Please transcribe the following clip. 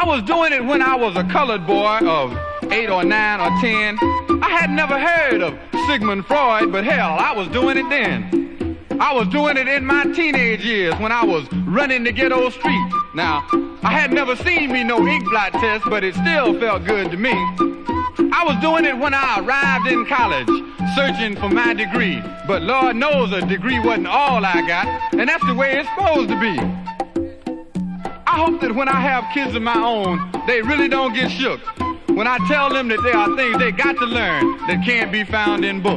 I was doing it when I was a colored boy of 8 or 9 or 10. I had never heard of Sigmund Freud, but hell, I was doing it then. I was doing it in my teenage years when I was running the ghetto streets. Now, I had never seen me no ink blot test, but it still felt good to me. I was doing it when I arrived in college, searching for my degree. But Lord knows a degree wasn't all I got, and that's the way it's supposed to be. I hope that when I have kids of my own, they really don't get shook when I tell them that there are things they got to learn that can't be found in books.